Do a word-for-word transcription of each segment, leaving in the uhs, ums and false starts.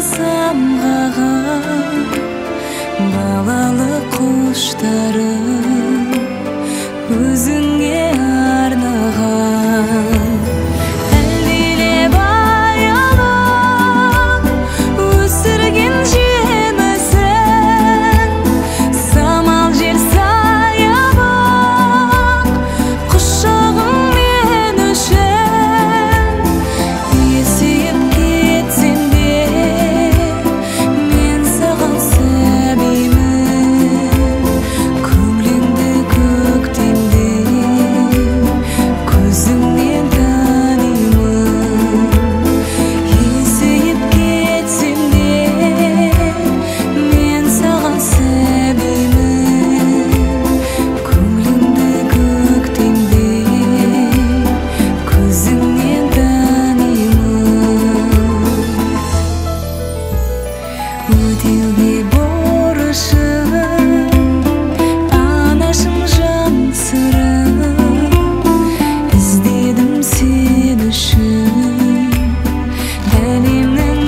самғаған балалық құштарым өзіңе арнаған. Әлдилеп аялап өсірген жемісің, самал жел саябақ құшағың мен үшін. Есейіп кетсем де мен саған сәбимін, көңілімді көктемде көзіңнен танимын. Есейіп кетсем де мен саған сәбимін, көңілімді көктемде көзіңнен танимын. Өтеуге борышым анашым жан сырым, іздедім сен үшін әлемнің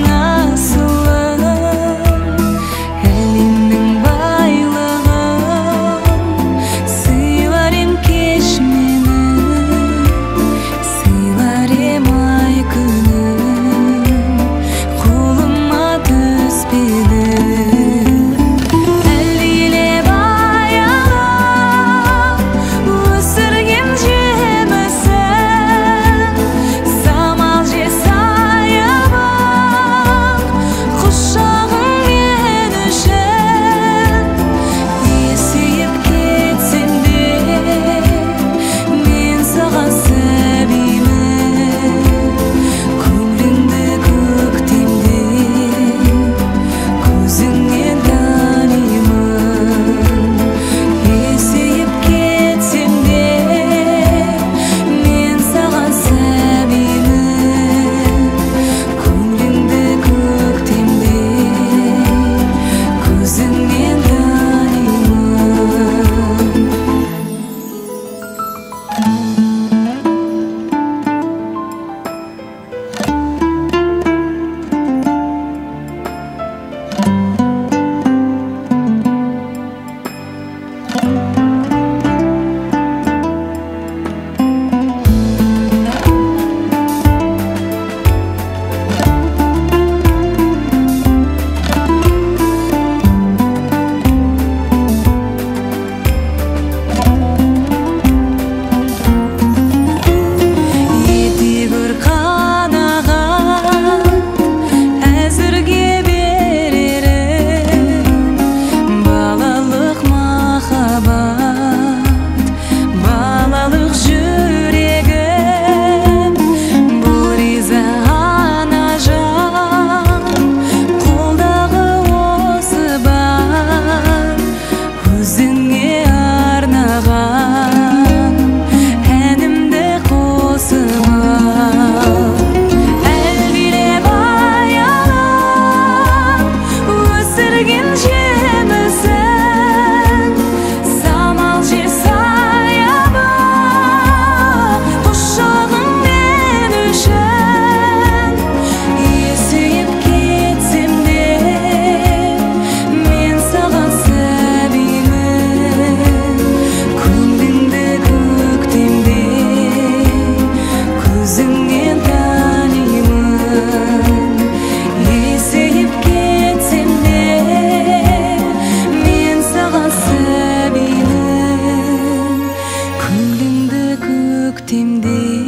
асылын, әлемнің байлығын. Сыйлар ем кеш мені, сыйлар ем ай күнім, қолыма түспеді. Әлдилеп аялап өсірген жемісің, самал жел саябақ құшағың мен үшін. Есейіп кетсем де мен саған сәбимін, көңілімді көктемде көзіңнен танимын. Есейіп кетсем де мен саған сәбимін, көңілімді көктемде көзіңнен көктемде